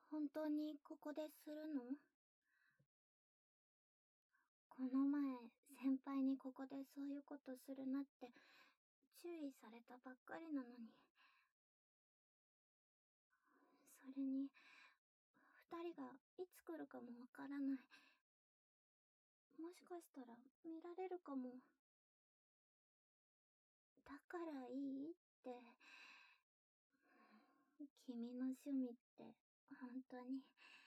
本当にここでするの？この前、先輩にここでそういうことするなって注意されたばっかりなのに。それに、二人がいつ来るかもわからない。もしかしたら見られるかも。だからいいって。君の趣味って本当に。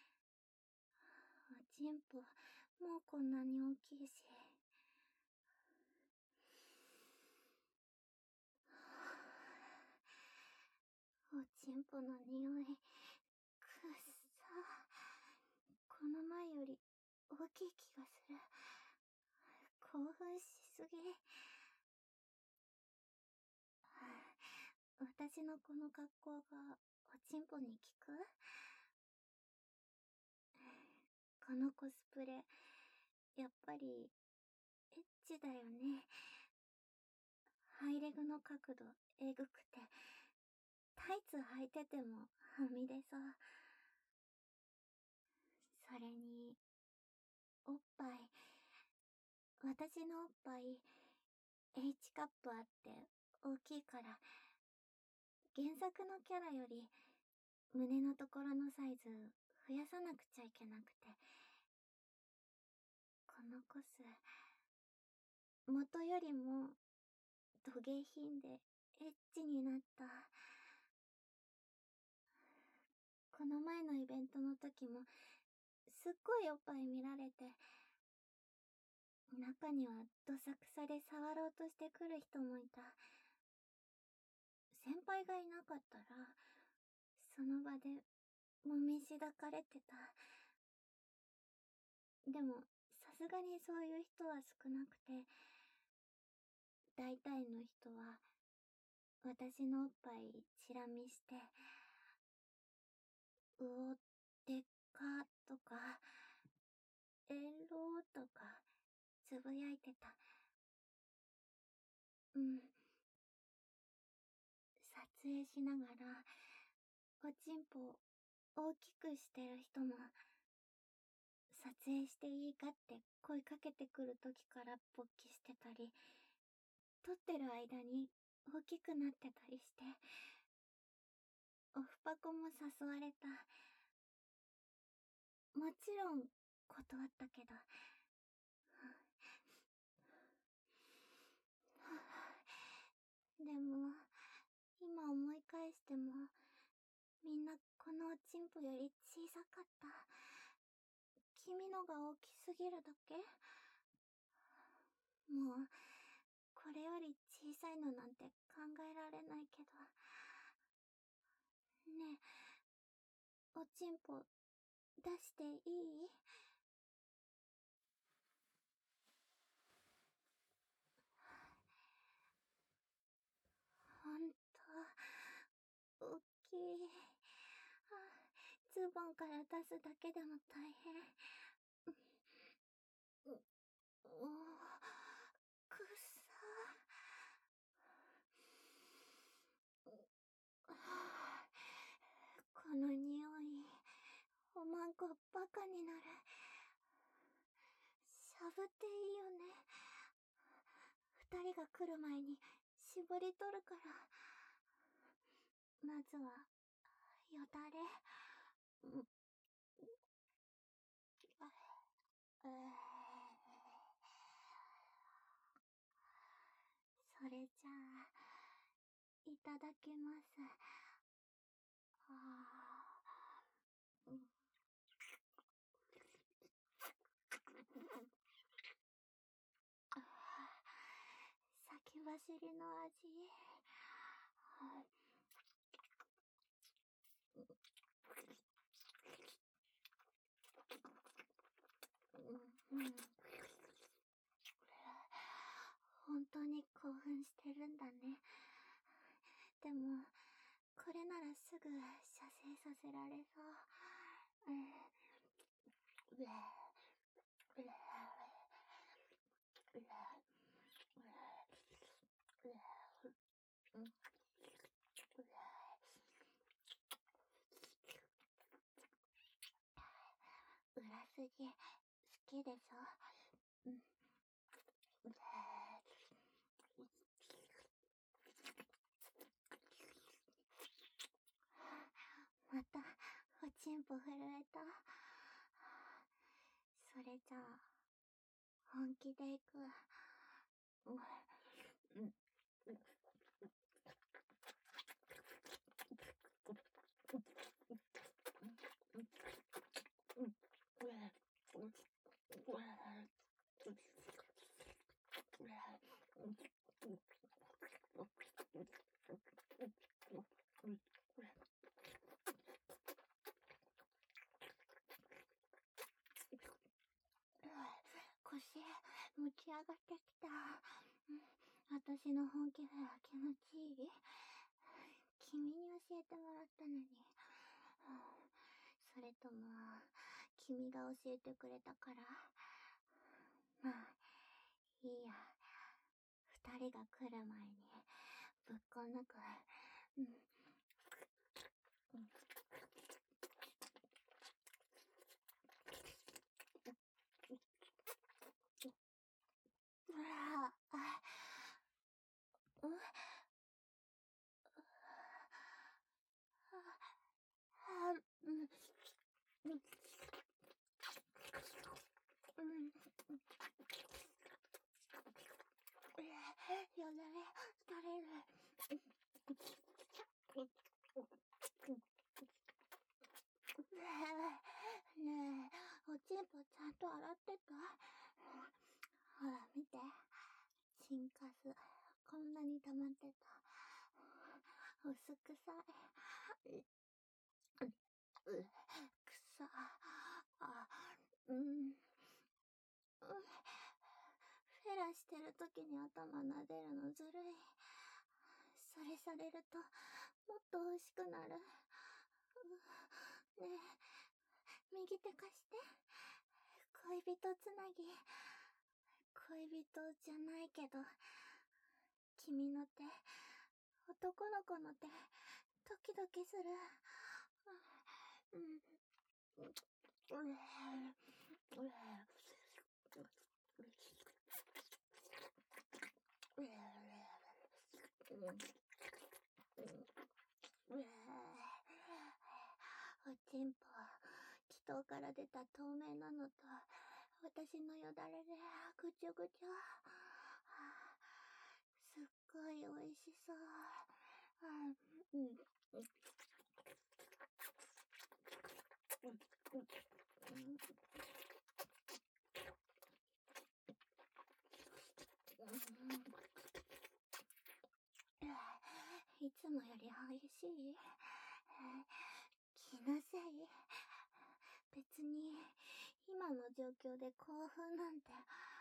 おちんぽ、もうこんなに大きいし。おちんぽの匂い、くっさ。この前より大きい気がする。興奮しすぎ。私のこの格好がおちんぽに効く？このコスプレ、やっぱりエッチだよね。ハイレグの角度えぐくて、タイツ履いててもはみ出そう。それに、おっぱい。私のおっぱい、H カップあって大きいから、原作のキャラより胸のところのサイズ増やさなくちゃいけなくて。このコス、元よりも土下品でエッチになった。この前のイベントの時もすっごいおっぱい見られて、中にはどさくさで触ろうとしてくる人もいた。先輩がいなかったら、その場でもみしだかれてた。でも、さすがにそういう人は少なくて、大体の人は、私のおっぱいチラ見して、うお、でっかとか、エロとか、つぶやいてた。うん。撮影しながら、おちんぽ大きくしてる人も、撮影していいかって声かけてくる時から勃起してたり、撮ってる間に大きくなってたりして、オフパコも誘われた。もちろん断ったけど。でも、今思い返しても、みんなこのおちんぽより小さかった。君のが大きすぎるだけ？もう、これより小さいのなんて考えられないけど。ねえ、おちんぽ出していい？ほんと、おっきい。ズボンから出すだけでも大変。おくっさ。この匂い、おまんこバカになる。しゃぶっていいよね。二人が来る前に絞り取るから。まずは、よだれ。それじゃあ、いただきます。先走りの味。本当に興奮してるんだね。でも、これならすぐ射精させられそう。 次、好きでさ。また、おちんぽ震えた。それじゃあ、本気でいく。腰、持ち上がってきた。私の本気では気持ちいい？君に教えてもらったのに。それとも、君が教えてくれたから。まあ、いいや。二人が来る前に、ぶっこ抜く。よだれ垂れる。ねえ、おちんぽちゃんと洗ってた？ほら見て、チンカスこんなに溜まってた。薄臭い。くさ。フェラしてる時に頭撫でるのずるい。それされると、もっと欲しくなる。ねえ、右手貸して。恋人つなぎ。恋人じゃないけど、君の手、男の子の手、ドキドキする。おちんぽ、気筒から出た透明なのと、私のよだれでぐちょぐちょ。すっごい美味しそう。いつもより激しい？気のせい？別に、今の状況で興奮なんて。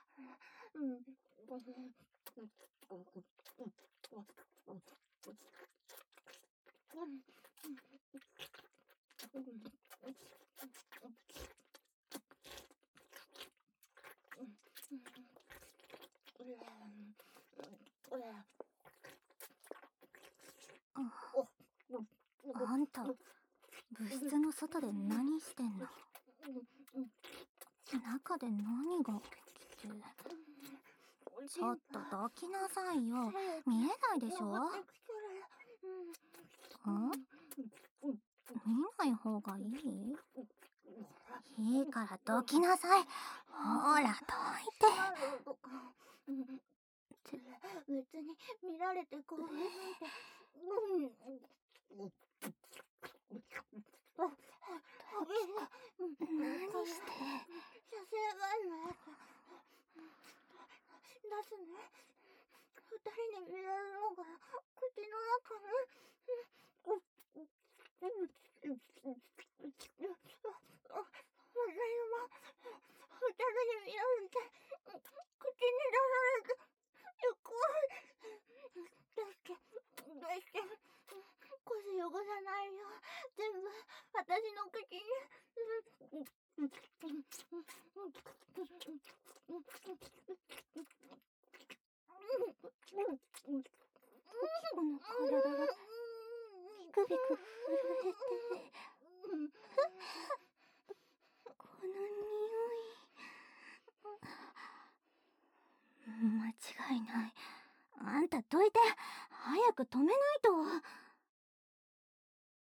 あんた、部室の外で何してんの？中で何が起きて。ちょっとどきなさいよ。見えないでしょ？見ない方がいい？いいからどきなさい。ほら、どいて。 別に見られて興奮なんて。 何して？ 射精があるのやつ出すね。二人に見られるのが口の中に。私も二人に見られて口に出されて怖い。出して腰汚さないよ。全部私の口に。 おきこの体がビクビク震えて。この匂ないない。あんたどいて、早く止めないと。